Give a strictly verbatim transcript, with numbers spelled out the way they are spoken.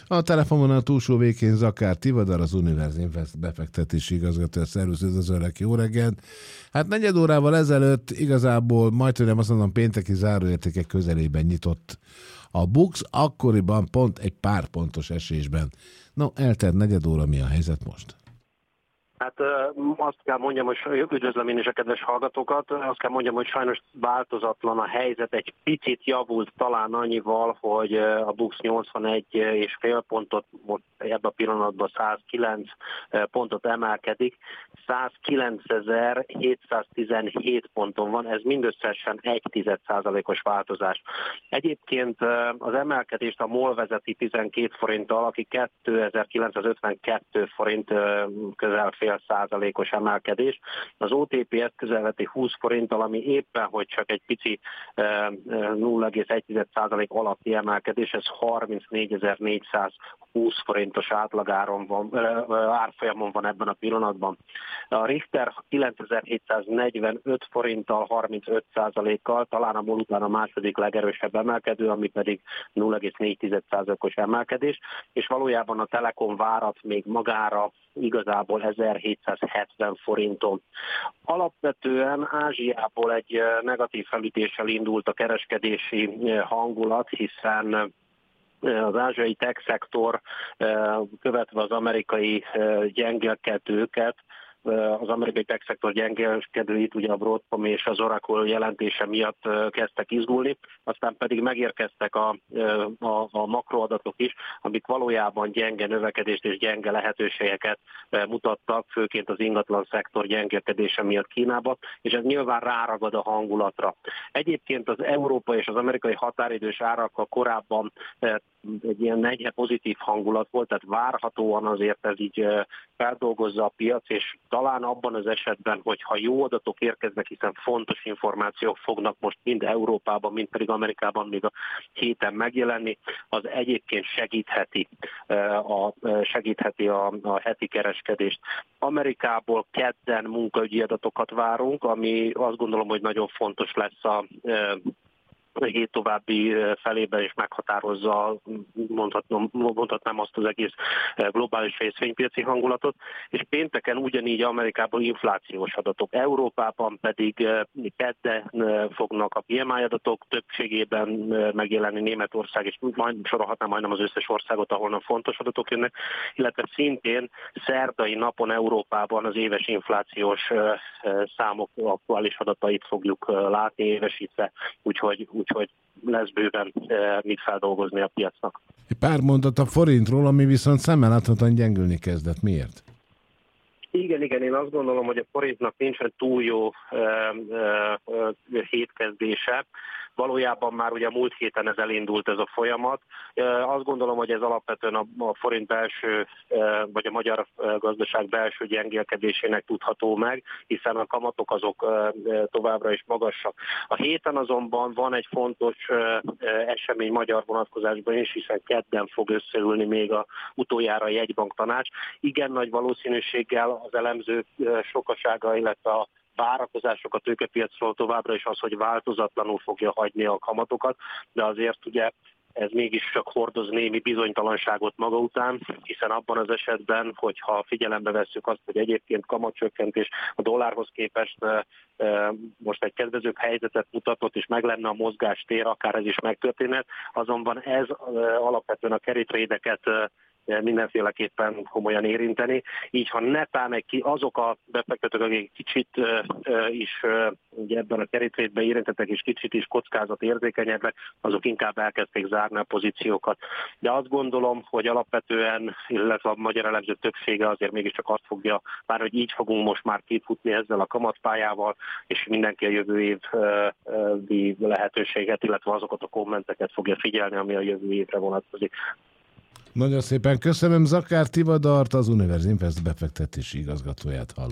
A telefonon a túlsó végén Zakár Tivadar, az Univerz Invest befektetési igazgató. Szervusz, üdvözöllek, jó reggelt! Hát negyed órával ezelőtt igazából majdnem azt mondom pénteki záróértékek közelében nyitott a BUX, akkoriban pont egy pár pontos esésben. No, eltelt negyed óra, mi a helyzet most? Hát azt kell mondjam, hogy üdvözlöm én is a kedves hallgatókat, azt kell mondjam, hogy sajnos változatlan a helyzet, egy picit javult talán annyival, hogy a BUX nyolcvanegy és fél pontot, most ebben a pillanatban százkilenc pontot emelkedik, százkilencezer-hétszáztizenhét ponton van, ez mindösszesen egy tized százalékos változás. Egyébként az emelkedést a MOL vezeti tizenkét forinttal, aki kétezer-kilencszázötvenkettő forint közel fél százalékos emelkedés. Az o té pé ezt közelveti húsz forinttal, ami éppen, hogy csak egy pici nulla egész egy százalék alatti emelkedés, ez harmincnégyezer-négyszázhúsz forintos átlagáron van, árfolyamon van ebben a pillanatban. A Richter kilencezer-hétszáznegyvenöt forinttal, harmincöt százalékkal, talán a MOL után a második legerősebb emelkedő, ami pedig nulla egész négy százalékos emelkedés, és valójában a Telekom várat még magára igazából ezerhétszázhetven forinton. Alapvetően Ázsiából egy negatív felütéssel indult a kereskedési hangulat, hiszen az ázsiai tech szektor követve az amerikai gyengelkedőket, az amerikai tech szektor gyengélkedőit, ugye a Broadcom és az Oracle jelentése miatt kezdtek izgulni, aztán pedig megérkeztek a, a, a makroadatok is, amik valójában gyenge növekedést és gyenge lehetőségeket mutattak, főként az ingatlan szektor gyengélkedése miatt Kínába, és ez nyilván ráragad a hangulatra. Egyébként az európai és az amerikai határidős árakkal korábban egy ilyen enyhe pozitív hangulat volt, tehát várhatóan azért ez így feldolgozza a piac, és talán abban az esetben, hogyha jó adatok érkeznek, hiszen fontos információk fognak most mind Európában, mind pedig Amerikában még a héten megjelenni, az egyébként segítheti a, segítheti a, a heti kereskedést. Amerikából kedden munkaügyi adatokat várunk, ami azt gondolom, hogy nagyon fontos lesz a hét további felében is meghatározza, mondhatnom, mondhatnám azt az egész globális részvénypiaci hangulatot, és pénteken ugyanígy Amerikában inflációs adatok, Európában pedig kedden fognak a pé em i adatok, többségében megjelenni Németország, és majd sorolhatnám majdnem az összes országot, ahol fontos adatok jönnek, illetve szintén szerdai napon Európában az éves inflációs számok aktuális adatait fogjuk látni évesítve, úgyhogy úgyhogy lesz bőven mit feldolgozni a piacnak. Egy pár mondat a forintról, ami viszont szemmel láthatóan gyengülni kezdett. Miért? Igen, igen, én azt gondolom, hogy a forintnak nincsen túl jó ö, ö, hétkezdése. Valójában már ugye a múlt héten ez elindult ez a folyamat. Azt gondolom, hogy ez alapvetően a, a forint belső, vagy a magyar gazdaság belső gyengélkedésének tudható meg, hiszen a kamatok azok továbbra is magasak. A héten azonban van egy fontos esemény magyar vonatkozásban is, hiszen kedden fog összeülni még a utoljára a jegybank tanács. Igen nagy valószínűséggel az elemzők sokasága, illetve a várakozások a tőkepiacról továbbra is az, hogy változatlanul fogja hagyni a kamatokat, de azért ugye ez mégis csak hordoz némi bizonytalanságot maga után, hiszen abban az esetben, hogyha figyelembe vesszük azt, hogy egyébként kamatcsökkentés a dollárhoz képest most egy kedvezőbb helyzetet mutatott, és meg lenne a mozgástér, akár ez is megtörténhet, azonban ez alapvetően a carry trade-eket mindenféleképpen komolyan érinteni. Így, ha netán egy ki, azok a befektetők, akik kicsit uh, is uh, ugye ebben a carry trade-ben érintettek, és kicsit is kockázat érzékenyebbek, azok inkább elkezdték zárni a pozíciókat. De azt gondolom, hogy alapvetően, illetve a magyar elemző többsége azért mégiscsak azt fogja, bár hogy így fogunk most már kifutni ezzel a kamatpályával, és mindenki a jövő évi lehetőséget, illetve azokat a kommenteket fogja figyelni, ami a jövő évre vonatkozik. Nagyon szépen köszönöm, Zakár Tivadart, az Univerz Invest befektetési igazgatóját hallottuk.